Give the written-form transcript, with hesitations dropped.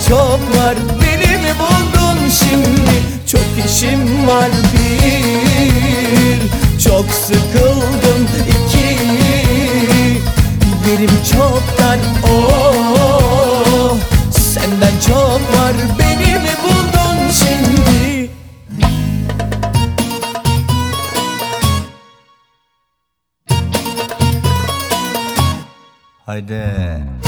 çok var, beni mi buldun şimdi? Çok işim var bir, çok sıkıldım iki, yerim çok dar, oh, senden çok var, beni mi buldun şimdi? Haydi.